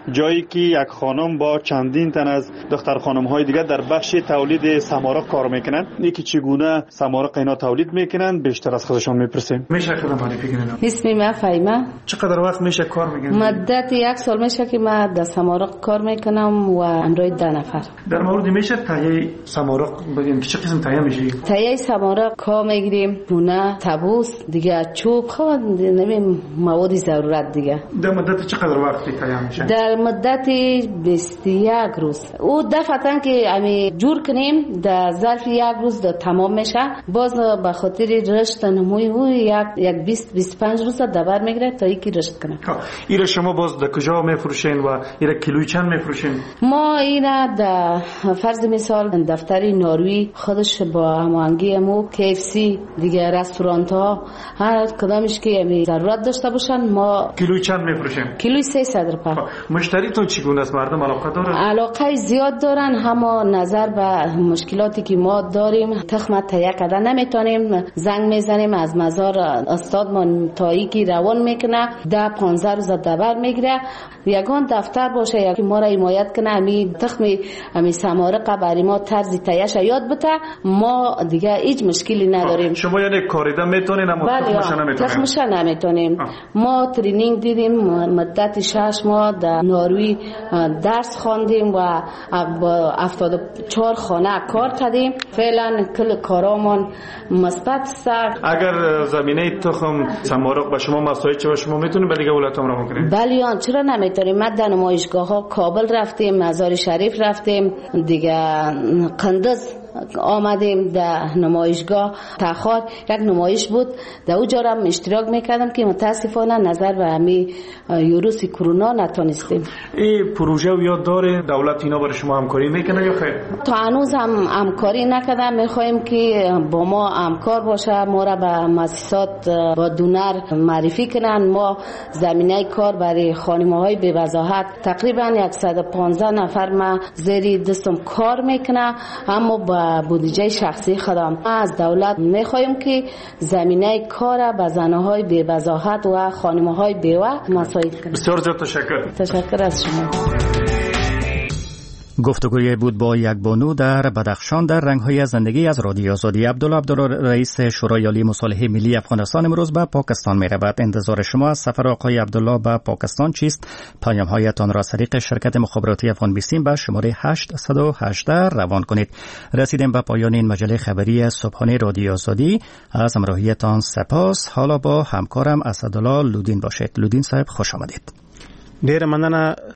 جایی که یک خانم با چندین تن از دختر خانم های دیگه در بخش تولید سمارق کار میکنن. یکی چگونه سمارق اینا تولید میکنن بیشتر از خودشون میپرسیم. میشه خودم معرفی کنین؟ اسمی من فایمه. چقدر وقت میشه کار میکنین؟ مدت 1 سال میشه که من در سمارق کار میکنم و همراه 10 نفر. در مورد میشه تهیه سمارق بگیم که چه قسم تهیه میشه؟ تهیه سمارق کا میگیریم، بونه، تبوس، دیگه چوب، خود نمی مواد ضرورت دیگه. در مدت چقدر وقتی تهیه میشه؟ در مدت 21 روز. او دفعتاً که امی جور کنیم در ظرف 1 روز تمام میشه. باز به خاطر رشد نموی او یک 20-25 روز دبر میگیره تا اینکه رشد کنه. ایره شما باز در کجا میفروشین و ایره کیلویی چند میفروشین؟ ما ایره در فرض مثال دفتر ناروی خودش با هماهنگی مو KFC دیگه رستوران ها هر کدامش که امی ضرورت داشته باشن ما کیلویی چند میفروشین؟ کیلویی 300 روپیه. مشتریتون چگونه است؟ مردم علاقه دارن؟ علاقه زیاد دارن، اما نظر به مشکلاتی که ما داریم تخم تهیه کردن نمیتونیم. زنگ میزنیم از مزار استادمان تایی که روان میکنه 10-15 روز دبر میگیره. یگان دفتر باشه یا که ما را حمایت کنه امی تخم امی سمارق برای ما طرز تهیهش یاد بده، ما دیگه هیچ مشکلی نداریم. شما یعنی کاریدن میتونین اما تخمش نمیتونین؟ تخمش نمیتونیم. ما ترینینگ دیدیم مدت 6 ماه در ناروی درس خواندیم و با 74 خانه کار کردیم. فعلا کل کارامون مثبت سر. اگر زمینه تخم سمارق به شما مساعد چه شما میتونید به دیگه ولایت هم راه کنید؟ بله چرا نمیتونیم. ما در نمایشگاه ها کابل رفتیم، مزار شریف رفتیم، دیگه قندز آمدیم در نمایشگاه تخار یک نمایش بود در اونجا هم اشتراک میکردم که متاسفانه نظر به همی ویروس کرونا نتونستیم. این پروژه یاد داره دولت اینا برای شما همکاری میکنه یا خیر؟ تا هنوز هم همکاری نکردم. میخوایم که با ما همکار باشه، ما را به مؤسسات با دونر معرفی کنن. ما زمینه کار برای خانم‌های بی وضاحت تقریبا 115 نفر ما زیر دستم کار میکنه، اما با بودجه شخصی خودم. از دولت میخوایم که زمینه کار به زنهای بی وضاحت و خانم‌های بیوه مساعد کنه. بسیار زیاد تشکر. تشکر از شما. گفتگوی بود با یک بانو در بدخشان در رنگ‌های زندگی از رادیو آزادی. عبدالله رئیس شورای عالی مصالحه ملی افغانستان امروز به پاکستان می‌رود. انتظار شما از سفر آقای عبدالله به پاکستان چیست؟ پیام‌هایتان را از طریق شرکت مخابراتی افغان بیسیم به شماره 818 روان کنید. رسیدیم به پایان این مجله خبری صبحانه رادیو آزادی. از همراهیتان سپاس. حالا با همکارم اسدالله لودین باشید. لودین صاحب خوش آمدید. ډیره مننه